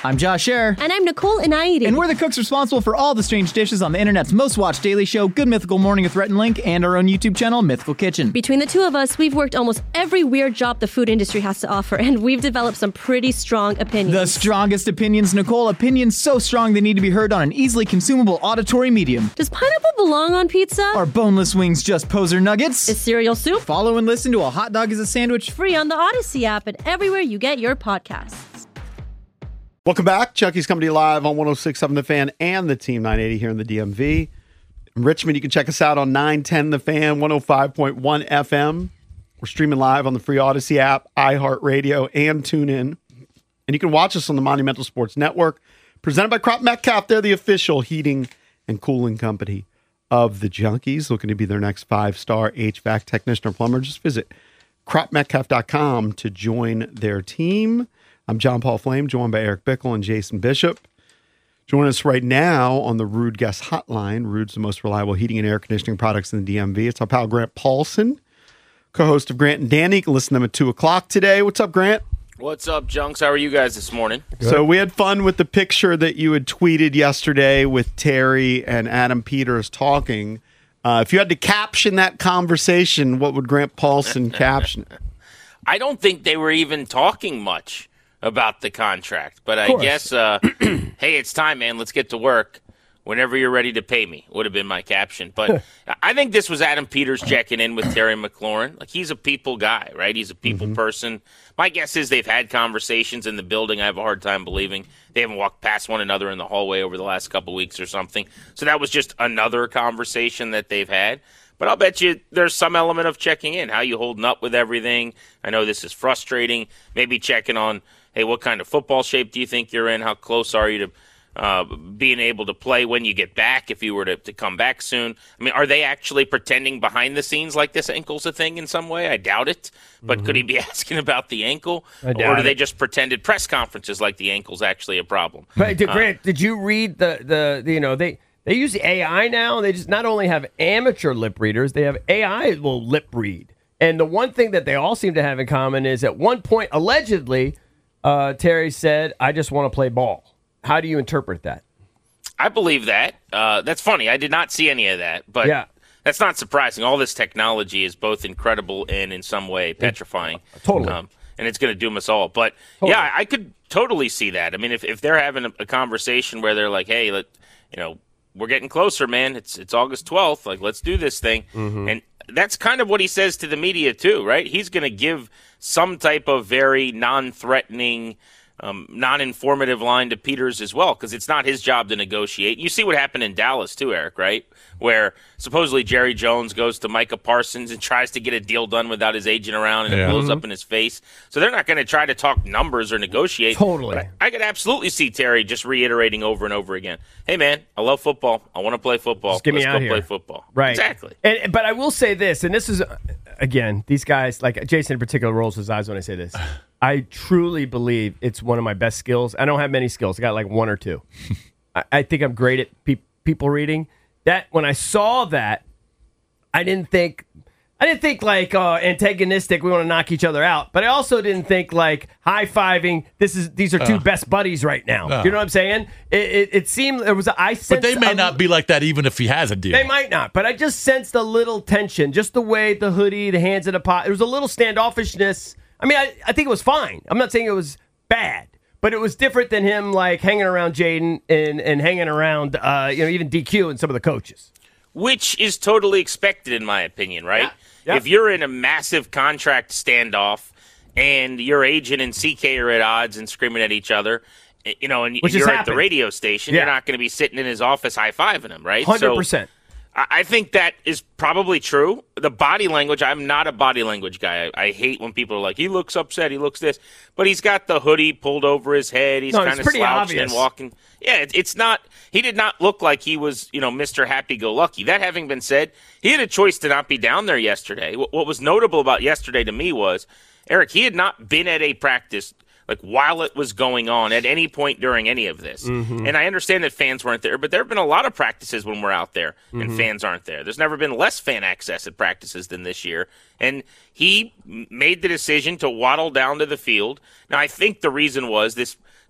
I'm Josh Scherer. And I'm Nicole Inaidi. And we're the cooks responsible for all the strange dishes on the internet's most watched daily show, Good Mythical Morning with Rhett and Link, and our own YouTube channel, Mythical Kitchen. Between the two of us, we've worked almost every weird job the food industry has to offer, and we've developed some pretty strong opinions. The strongest opinions, Nicole. Opinions so strong they need to be heard on an easily consumable auditory medium. Does pineapple belong on pizza? Are boneless wings just poser nuggets? Is cereal soup? Follow and listen to A Hot Dog is a Sandwich. Free on the Odyssey app and everywhere you get your podcasts. Welcome back. Chucky's coming to you live on 106.7 The Fan and the Team 980 here in the DMV. In Richmond, you can check us out on 910 The Fan, 105.1 FM. We're streaming live on the free Odyssey app, iHeartRadio, and TuneIn. And you can watch us on the Monumental Sports Network, presented by Crop Metcalf. They're the official heating and cooling company of the Junkies, looking to be their next 5-star HVAC technician or plumber. Just visit cropmetcalf.com to join their team. I'm John Paul Flame, joined by Eric Bickle and Jason Bishop. Join us right now on the Rude Guest Hotline. Rude's the most reliable heating and air conditioning products in the DMV. It's our pal Grant Paulson, co-host of Grant and Danny. You can listen to them at 2 o'clock today. What's up, Grant? What's up, Junks? How are you guys this morning? Good. So we had fun with the picture that you had tweeted yesterday with Terry and Adam Peters talking. If you had to caption that conversation, what would Grant Paulson caption it? I don't think they were even talking much about the contract, but I guess, hey, it's time, man. Let's get to work. Whenever you're ready to pay me, would have been my caption. But I think this was Adam Peters checking in with Terry McLaurin. Like, he's a people guy, right? He's a people person. My guess is they've had conversations in the building. I have a hard time believing they haven't walked past one another in the hallway over the last couple weeks or something. So that was just another conversation that they've had. But I'll bet you there's some element of checking in. How you holding up with everything? I know this is frustrating. Maybe checking on, hey, what kind of football shape do you think you're in? How close are you to being able to play when you get back, if you were to come back soon? I mean, are they actually pretending behind the scenes like this ankle's a thing in some way? I doubt it. But could he be asking about the ankle? Or do they just pretend at press conferences like the ankle's actually a problem? But Grant, did you read they use AI now? They just not only have amateur lip readers, they have AI will lip read. And the one thing that they all seem to have in common is at one point, allegedly, Terry said, I just want to play ball. How do you interpret that? I believe that. That's funny. I did not see any of that, but that's not surprising. All this technology is both incredible and in some way petrifying. Totally. And it's going to doom us all. But, yeah, I could totally see that. I mean, if they're having a conversation where they're like, hey, we're getting closer, man. It's August 12th. Like, let's do this thing. And that's kind of what he says to the media, too, right? He's going to give some type of very non-threatening, non-informative line to Peters as well, because it's not his job to negotiate. You see what happened in Dallas too, Eric, right? Where supposedly Jerry Jones goes to Micah Parsons and tries to get a deal done without his agent around, and it blows up in his face. So they're not going to try to talk numbers or negotiate. Totally. But I could absolutely see Terry just reiterating over and over again, hey, man, I love football. I want to play football. Just get me Let's out go here. play football. Right. Exactly. But I will say this, and this is, again, these guys, like Jason in particular, rolls his eyes when I say this. I truly believe it's one of my best skills. I don't have many skills. I got like one or two. I think I'm great at people reading. That when I saw that, I didn't think like antagonistic. We want to knock each other out. But I also didn't think like high fiving. These are two best buddies right now. You know what I'm saying? It seemed there was. But they may not be like that even if he has a deal. They might not. But I just sensed a little tension. Just the way the hoodie, the hands in the pot. There was a little standoffishness. I mean, I think it was fine. I'm not saying it was bad, but it was different than him like hanging around Jaden and hanging around, even DQ and some of the coaches. Which is totally expected, in my opinion, right? Yeah. If you're in a massive contract standoff and your agent and CK are at odds and screaming at each other, and you're at the radio station, you're not going to be sitting in his office high-fiving him, right? 100%. So, I think that is probably true. The body language, I'm not a body language guy. I hate when people are like, he looks upset, he looks this. But he's got the hoodie pulled over his head. He's kind of slouched and walking. Yeah, it's not – he did not look like he was, Mr. Happy-Go-Lucky. That having been said, he had a choice to not be down there yesterday. What was notable about yesterday to me was, Eric, he had not been at a practice – like while it was going on at any point during any of this. And I understand that fans weren't there, but there have been a lot of practices when we're out there and fans aren't there. There's never been less fan access at practices than this year. And he made the decision to waddle down to the field. Now, I think the reason was this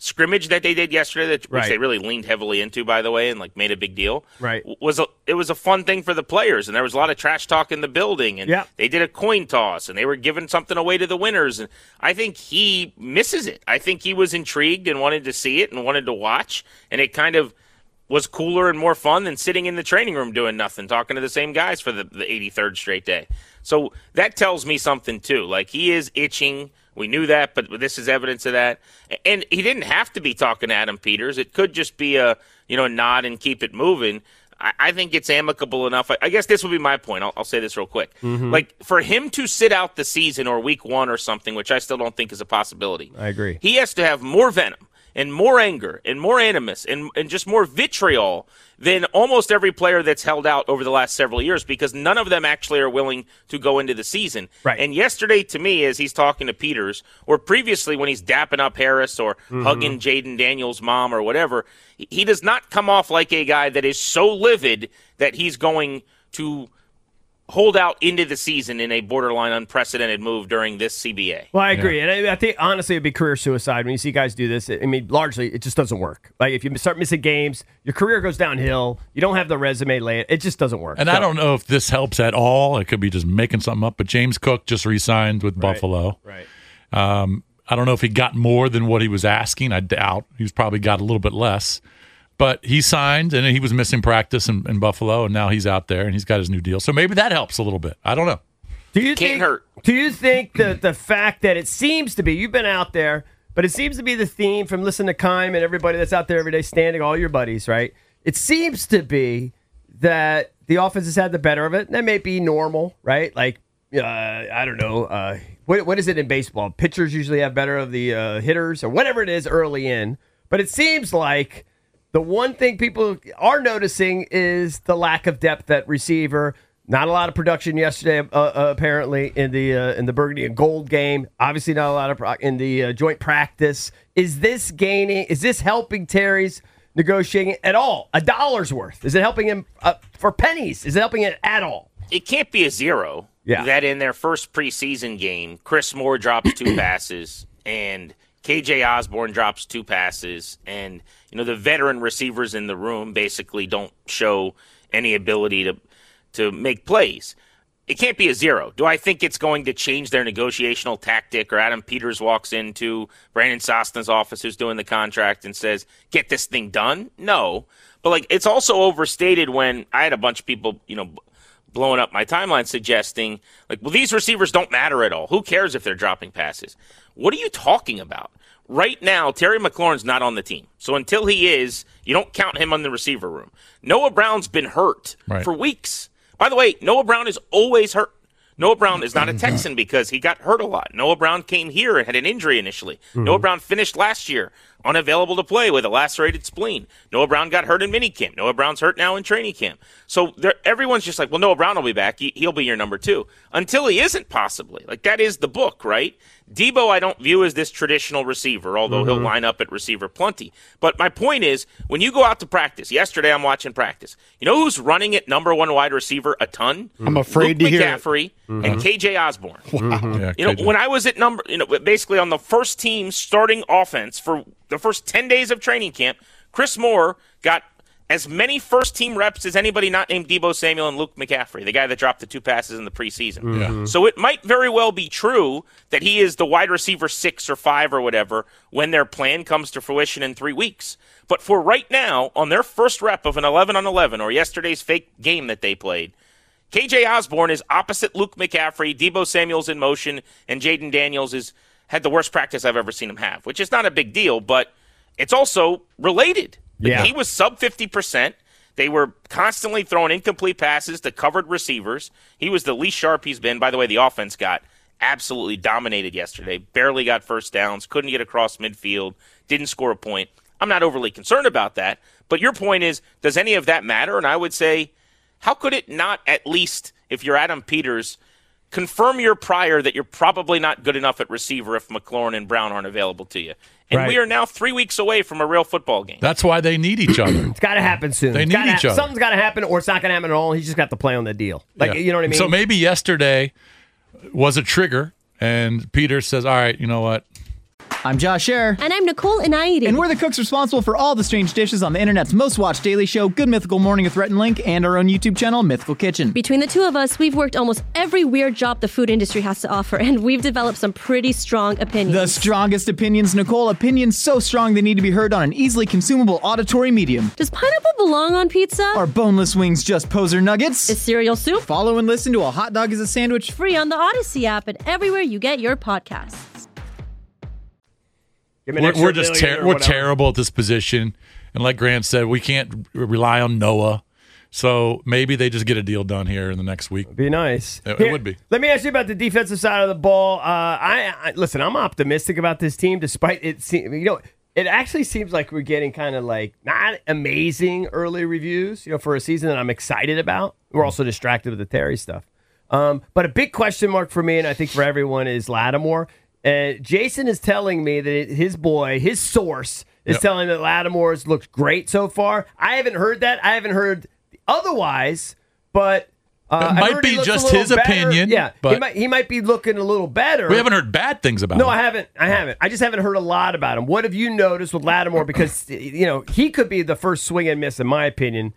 scrimmage that they did yesterday, which Right. they really leaned heavily into, by the way, and like made a big deal. Right. It was a fun thing for the players, and there was a lot of trash talk in the building, and Yeah. they did a coin toss, and they were giving something away to the winners. And I think he misses it. I think he was intrigued and wanted to see it and wanted to watch, and it kind of was cooler and more fun than sitting in the training room doing nothing, talking to the same guys for the 83rd straight day. So that tells me something too. Like, he is itching. We knew that, but this is evidence of that. And he didn't have to be talking to Adam Peters. It could just be a nod and keep it moving. I think it's amicable enough. I guess this would be my point. I'll say this real quick. Like, for him to sit out the season or week 1 or something, which I still don't think is a possibility. I agree. He has to have more venom and more anger and more animus and just more vitriol than almost every player that's held out over the last several years, because none of them actually are willing to go into the season. Right. And yesterday, to me, as he's talking to Peters, or previously when he's dapping up Harris or hugging Jaden Daniels' mom or whatever, he does not come off like a guy that is so livid that he's going to hold out into the season in a borderline unprecedented move during this CBA. Well, I agree. And I think, honestly, it'd be career suicide when you see guys do this. I mean, largely, it just doesn't work. Like, if you start missing games, your career goes downhill. You don't have the resume laid. It just doesn't work. And I don't know if this helps at all. It could be just making something up. But James Cook just re-signed with Buffalo. Right. I don't know if he got more than what he was asking. I doubt. He's probably got a little bit less. But he signed, and he was missing practice in Buffalo, and now he's out there, and he's got his new deal. So maybe that helps a little bit. I don't know. Do you Can't hurt. Do you think the fact that it seems to be, you've been out there, but it seems to be the theme from listening to Keim and everybody that's out there every day standing, all your buddies, right? It seems to be that the offense has had the better of it. And that may be normal, right? Like, I don't know. What is it in baseball? Pitchers usually have better of the hitters or whatever it is early in. But it seems like the one thing people are noticing is the lack of depth at receiver. Not a lot of production yesterday, apparently, in the Burgundy and Gold game. Obviously, not a lot of in the joint practice. Is this helping Terry's negotiating at all? $1's worth? Is it helping him for pennies? Is it helping it at all? It can't be a zero. Yeah. That in their first preseason game, Chris Moore drops 2 passes, and KJ Osborne drops 2 passes, and the veteran receivers in the room basically don't show any ability to make plays. It can't be a zero. Do I think it's going to change their negotiational tactic, or Adam Peters walks into Brandon Sosna's office, who's doing the contract, and says, get this thing done? No. But it's also overstated when I had a bunch of people, blowing up my timeline suggesting, these receivers don't matter at all. Who cares if they're dropping passes? What are you talking about? Right now, Terry McLaurin's not on the team. So until he is, you don't count him on the receiver room. Noah Brown's been hurt for weeks. By the way, Noah Brown is always hurt. Noah Brown is not a Texan because he got hurt a lot. Noah Brown came here and had an injury initially. Noah Brown finished last year unavailable to play with a lacerated spleen. Noah Brown got hurt in minicamp. Noah Brown's hurt now in training camp. So everyone's just like, well, Noah Brown will be back. He'll be your number 2. Until he isn't, possibly. That is the book, right? Debo I don't view as this traditional receiver, although he'll line up at receiver plenty. But my point is, when you go out to practice, yesterday I'm watching practice, you know who's running at number 1 wide receiver a ton? I'm afraid Luke to hear McCaffrey and KJ Osborne. Wow. Yeah, When I was at basically on the first team starting offense for the first 10 days of training camp, Chris Moore got as many first-team reps as anybody not named Debo Samuel and Luke McCaffrey, the guy that dropped the 2 passes in the preseason. Yeah. So it might very well be true that he is the wide receiver 6 or 5 or whatever when their plan comes to fruition in 3 weeks. But for right now, on their first rep of an 11-on-11 or yesterday's fake game that they played, KJ Osborne is opposite Luke McCaffrey, Debo Samuel's in motion, and Jaden Daniels had the worst practice I've ever seen him have, which is not a big deal, but it's also related. Yeah. He was sub 50%. They were constantly throwing incomplete passes to covered receivers. He was the least sharp he's been. By the way, the offense got absolutely dominated yesterday. Barely got first downs, couldn't get across midfield, didn't score a point. I'm not overly concerned about that. But your point is, does any of that matter? And I would say, how could it not at least, if you're Adam Peters, confirm your prior that you're probably not good enough at receiver if McLaurin and Brown aren't available to you? And we are now 3 weeks away from a real football game. That's why they need each other. It's got to happen soon. They need each other. Something's got to happen, or it's not going to happen at all. He's just got to play on the deal. You know what I mean? So maybe yesterday was a trigger, and Peter says, all right, you know what? I'm Josh Scherer. And I'm Nicole Inaidi. And we're the cooks responsible for all the strange dishes on the internet's most watched daily show, Good Mythical Morning with Rhett and Link, and our own YouTube channel, Mythical Kitchen. Between the two of us, we've worked almost every weird job the food industry has to offer, and we've developed some pretty strong opinions. The strongest opinions, Nicole. Opinions so strong they need to be heard on an easily consumable auditory medium. Does pineapple belong on pizza? Are boneless wings just poser nuggets? Is cereal soup? Follow and listen to A Hot Dog is a Sandwich. Free on the Odyssey app and everywhere you get your podcasts. We're terrible at this position. And like Grant said, we can't rely on Noah. So maybe they just get a deal done here in the next week. It'd be nice. It would be. Let me ask you about the defensive side of the ball. Listen, I'm optimistic about this team, despite it actually seems like we're getting kind of like not amazing early reviews, for a season that I'm excited about. We're also distracted with the Terry stuff. But a big question mark for me, and I think for everyone, is Lattimore. Jason is telling me that his source is telling that Lattimore's looked great so far. I haven't heard that. I haven't heard otherwise, but it might be just his opinion. Yeah, but he might be looking a little better. We haven't heard bad things about him. No, I haven't. I just haven't heard a lot about him. What have you noticed with Lattimore? Because he could be the first swing and miss, in my opinion,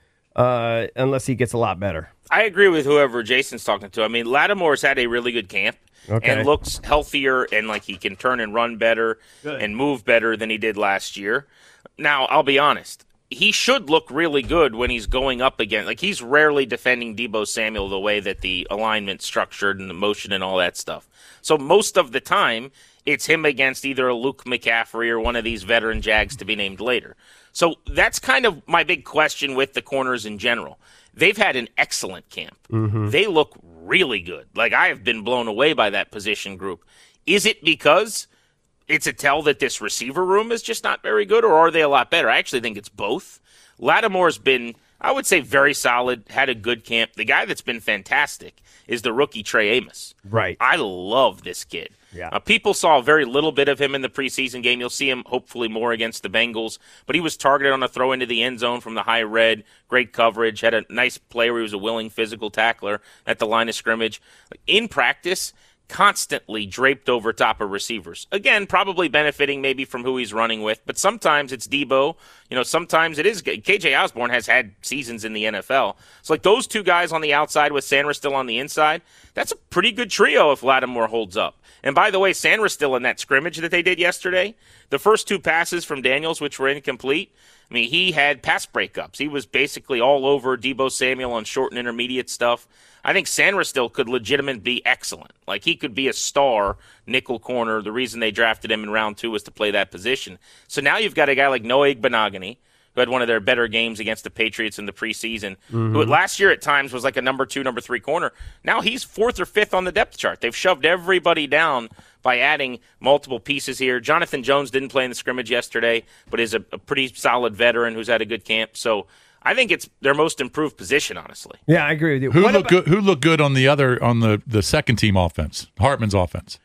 unless he gets a lot better. I agree with whoever Jason's talking to. I mean, Lattimore's had a really good camp. Okay. And looks healthier and like he can turn and run better and move better than he did last year. Now, I'll be honest. He should look really good when he's going up against. Like, he's rarely defending Deebo Samuel the way that the alignment's structured and the motion and all that stuff. So most of the time, it's him against either a Luke McCaffrey or one of these veteran Jags to be named later. So that's kind of my big question with the corners in general. They've had an excellent camp. Mm-hmm. They look really good. Like, I have been blown away by that position group. Is it because it's a tell that this receiver room is just not very good, or are they a lot better? I actually think it's both. Lattimore's been, I would say, very solid, had a good camp. The guy that's been fantastic is the rookie Trey Amos. Right. I love this kid. Yeah. People saw very little bit of him in the preseason game. You'll see him hopefully more against the Bengals. But he was targeted on a throw into the end zone from the high red. Great coverage. Had a nice play where he was a willing physical tackler at the line of scrimmage. In practice, constantly draped over top of receivers. Again, probably benefiting maybe from who he's running with. But sometimes it's Deebo. Sometimes it is. KJ Osborne has had seasons in the NFL. So like those two guys on the outside with Sanders still on the inside, that's a pretty good trio if Lattimore holds up. And by the way, Sanders still in that scrimmage that they did yesterday. The first two passes from Daniels, which were incomplete, I mean, he had pass breakups. He was basically all over Deebo Samuel on short and intermediate stuff. I think Sanders still could legitimately be excellent. Like, he could be a star nickel corner. The reason they drafted him in round 2 was to play that position. So now you've got a guy like Noah Igbenogany, who had one of their better games against the Patriots in the preseason, who last year at times was like a number 2, number 3 corner. Now he's 4th or 5th on the depth chart. They've shoved everybody down by adding multiple pieces here. Jonathan Jones didn't play in the scrimmage yesterday, but is a pretty solid veteran who's had a good camp. So I think it's their most improved position, honestly. Yeah, I agree with you. Who looked good on the second team offense, Hartman's offense?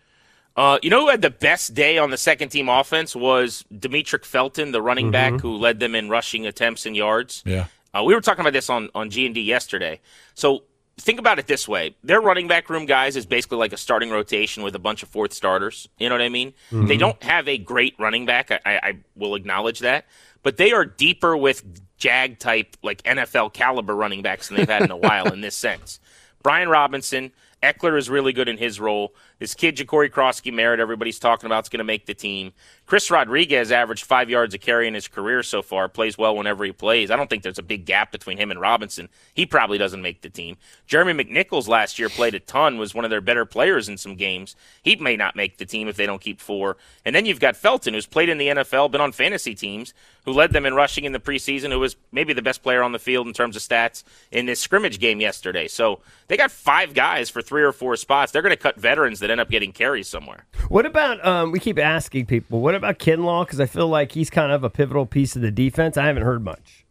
Who had the best day on the second team offense was Demetric Felton, the running back who led them in rushing attempts and yards. Yeah. We were talking about this on G&D yesterday. So think about it this way. Their running back room, guys, is basically like a starting rotation with a bunch of fourth starters. You know what I mean? Mm-hmm. They don't have a great running back. I will acknowledge that. But they are deeper with Jag-type, like NFL caliber running backs than they've had in a while in this sense. Brian Robinson, Eckler is really good in his role. This kid, Ja'Cory Krosky-Merritt, everybody's talking about, is going to make the team. Chris Rodriguez averaged 5 yards a carry in his career so far, plays well whenever he plays. I don't think there's a big gap between him and Robinson. He probably doesn't make the team. Jeremy McNichols last year played a ton, was one of their better players in some games. He may not make the team if they don't keep 4. And then you've got Felton, who's played in the NFL, been on fantasy teams, who led them in rushing in the preseason, who was maybe the best player on the field in terms of stats in this scrimmage game yesterday. So they got 5 guys for 3 or 4 spots. They're going to cut veterans that end up getting carries somewhere. What about, we keep asking people, what about Kinlaw? Because I feel like he's kind of a pivotal piece of the defense. I haven't heard much.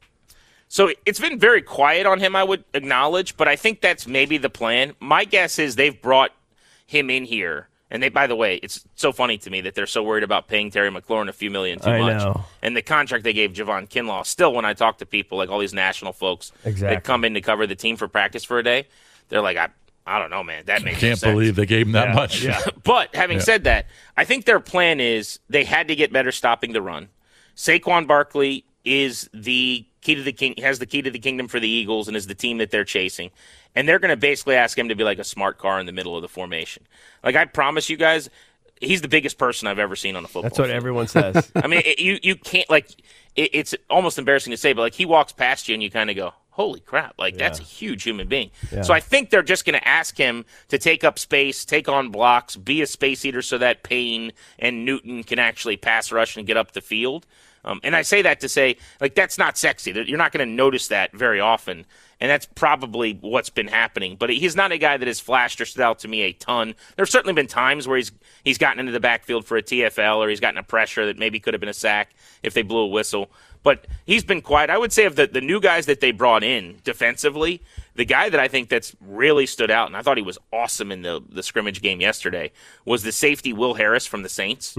So it's been very quiet on him, I would acknowledge, but I think that's maybe the plan. My guess is they've brought him in here. And they, by the way, it's so funny to me that they're so worried about paying Terry McLaurin a few million too much. Know. And the contract they gave Javon Kinlaw, still when I talk to people, like all these national folks that come in to cover the team for practice for a day, they're like, I I don't know, man. That makes Can't sense. believe they gave him that much. Yeah. But having said that, I think their plan is they had to get better stopping the run. Saquon Barkley is the key to the king, has the key to the kingdom for the Eagles, and is the team that they're chasing. And they're going to basically ask him to be like a smart car in the middle of the formation. Like, I promise you guys, he's the biggest person I've ever seen on a football That's what field. everyone says. I mean, you can't, like, it's almost embarrassing to say, but like, he walks past you and you kind of go, holy crap, like, that's a huge human being. Yeah. So I think they're just going to ask him to take up space, take on blocks, be a space eater so that Payne and Newton can actually pass rush and get up the field. And I say that to say, like, that's not sexy. You're not going to notice that very often. And that's probably what's been happening. But he's not a guy that has flashed or stood out to me a ton. There have certainly been times where he's gotten into the backfield for a TFL, or he's gotten a pressure that maybe could have been a sack if they blew a whistle. But he's been quiet. I would say of the new guys that they brought in defensively, the guy that I think that's really stood out, and I thought he was awesome in the scrimmage game yesterday, was the safety Will Harris from the Saints.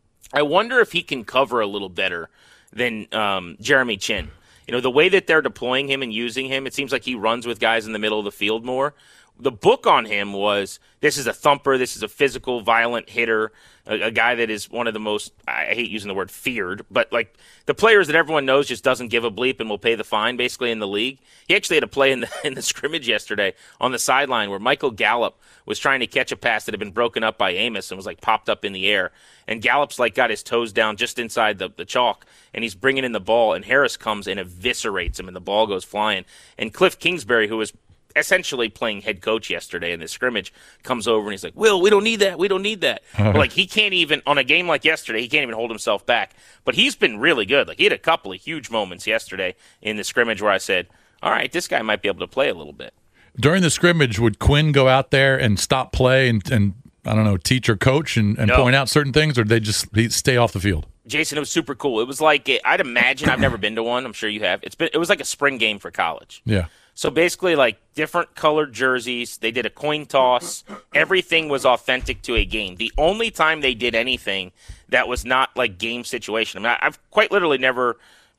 I wonder if he can cover a little better than Jeremy Chin. You know, the way that they're deploying him and using him, it seems like he runs with guys in the middle of the field more. The book on him was, this is a thumper, this is a physical, violent hitter, a guy that is one of the most, I hate using the word feared, but like the players that everyone knows just doesn't give a bleep and will pay the fine basically in the league. He actually had a play in the scrimmage yesterday on the sideline where Michael Gallup was trying to catch a pass that had been broken up by Amos and was like popped up in the air. And Gallup's like got his toes down just inside the chalk, and he's bringing in the ball, and Harris comes and eviscerates him, and the ball goes flying. And Cliff Kingsbury, who was essentially playing head coach yesterday in this scrimmage, comes over and he's like, Will, we don't need that. We don't need that. But like, he can't even, on a game like yesterday, he can't even hold himself back. But he's been really good. Like, he had a couple of huge moments yesterday in the scrimmage where I said, all right, this guy might be able to play a little bit. During the scrimmage, would Quinn go out there and stop play and I don't know, teach or coach and point out certain things, or did they just stay off the field? Jason, it was super cool. It was like, I'd imagine, I've never been to one. I'm sure you have. It was like a spring game for college. Yeah. So basically, like, different colored jerseys. They did a coin toss. Everything was authentic to a game. The only time they did anything that was not like game situation, I mean, I've quite literally never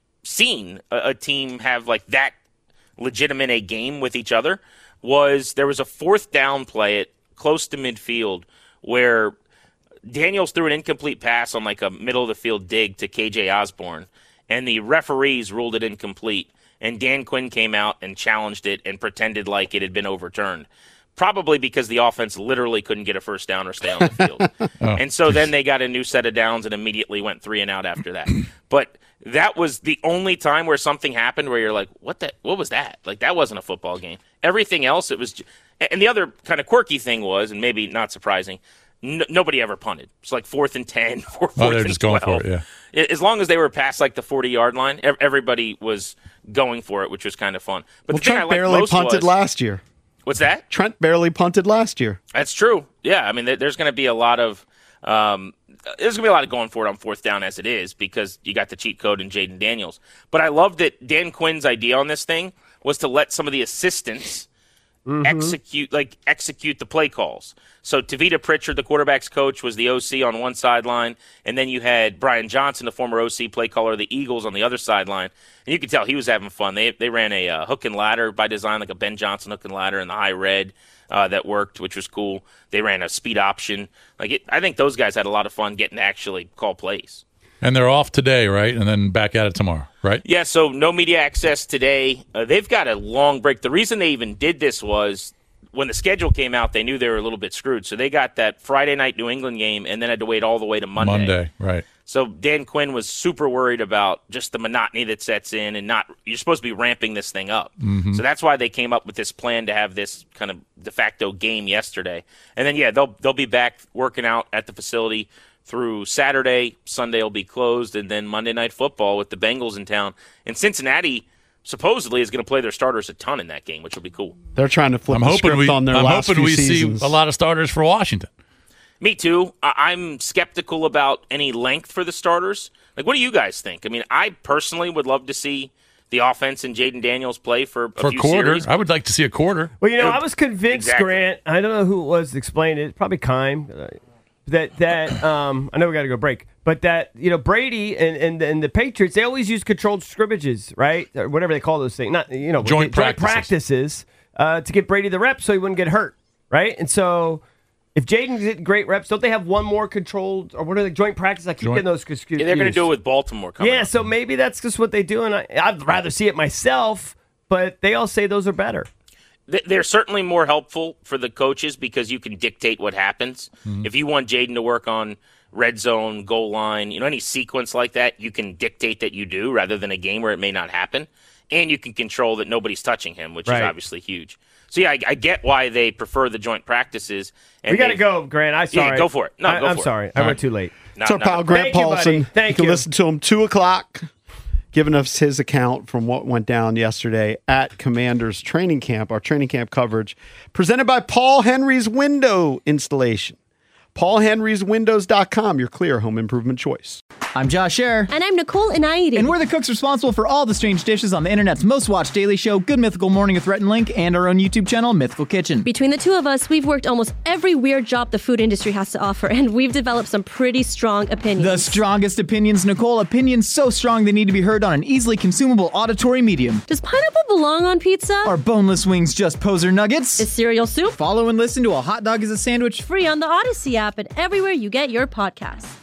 seen a team have like that legitimate a game with each other, was there was a fourth down play at close to midfield where Daniels threw an incomplete pass on like a middle of the field dig to KJ Osborne, and the referees ruled it incomplete. And Dan Quinn came out and challenged it and pretended like it had been overturned, probably because the offense literally couldn't get a first down or stay on the field. And so then they got a new set of downs and immediately went 3-and-out after that. But that was the only time where something happened where you're like, what was that? Like, that wasn't a football game. Everything else, it was. And the other kind of quirky thing was, and maybe not surprising, nobody ever punted. It's like 4th and 10 or 4th they're and just 12. going for it, yeah. As long as they were past like the 40-yard line, everybody was going for it, which was kind of fun. But Well, the thing I Trent liked barely most punted was, last year. What's that? Trent barely punted last year. That's true. Yeah, I mean, there's going to be a lot of going for it on 4th down as it is, because you got the cheat code in Jaden Daniels. But I love that Dan Quinn's idea on this thing was to let some of the assistants execute the play calls. So Tavita Pritchard, the quarterback's coach, was the OC on one sideline, and then you had Brian Johnson, the former OC play caller of the Eagles, on the other sideline. And you could tell he was having fun. They ran a hook and ladder by design, like a Ben Johnson hook and ladder in the high red that worked, which was cool. They ran a speed option. I think those guys had a lot of fun getting to actually call plays. And they're off today, right? And then back at it tomorrow, right? Yeah, so no media access today. They've got a long break. The reason they even did this was when the schedule came out, they knew they were a little bit screwed. So they got that Friday night New England game and then had to wait all the way to Monday. Monday, right. So Dan Quinn was super worried about just the monotony that sets in, and you're supposed to be ramping this thing up. Mm-hmm. So that's why they came up with this plan to have this kind of de facto game yesterday. And then, yeah, they'll be back working out at the facility through Saturday. Sunday will be closed, and then Monday Night Football with the Bengals in town. And Cincinnati supposedly is going to play their starters a ton in that game, which will be cool. They're trying to flip the script on their last few seasons. See a lot of starters for Washington. Me too. I'm skeptical about any length for the starters. Like, what do you guys think? I mean, I personally would love to see the offense and Jaden Daniels play for a few quarter. series. I would like to see a quarter. Well, I was convinced, Exactly. Grant, I don't know who it was that explained it, probably Kime, that I know we got to go break, but that, Brady and the Patriots, they always use controlled scrimmages, right? Or whatever they call those things. Not, Joint practices to give Brady the reps so he wouldn't get hurt. right? And so if Jaden did great reps, don't they have one more controlled, or what are the joint practice? I keep getting those confused. Yeah, they're going to do it with Baltimore coming up. So maybe that's just what they do, and I'd rather see it myself, but they all say those are better. They're certainly more helpful for the coaches because you can dictate what happens. Mm-hmm. If you want Jaden to work on red zone, goal line, any sequence like that, you can dictate that you do rather than a game where it may not happen. And you can control that nobody's touching him, which is obviously huge. So, yeah, I get why they prefer the joint practices. And we got to go, Grant. I'm sorry. Yeah, go for it. No, I'm sorry. I went too late. It's our pal, Grant Paulson. Thank you. You can listen to him 2 o'clock, giving us his account from what went down yesterday at Commanders training camp, our training camp coverage, presented by Paul Henry's Window Installation. PaulHenry'sWindows.com, your clear home improvement choice. I'm Josh Scherer. And I'm Nicole Inaidi. And we're the cooks responsible for all the strange dishes on the internet's most watched daily show, Good Mythical Morning with Rhett and Link, and our own YouTube channel, Mythical Kitchen. Between the two of us, we've worked almost every weird job the food industry has to offer, and we've developed some pretty strong opinions. The strongest opinions, Nicole. Opinions so strong they need to be heard on an easily consumable auditory medium. Does pineapple belong on pizza? Are boneless wings just poser nuggets? Is cereal soup? Follow and listen to A Hot Dog is a Sandwich free on the Odyssey app and everywhere you get your podcasts.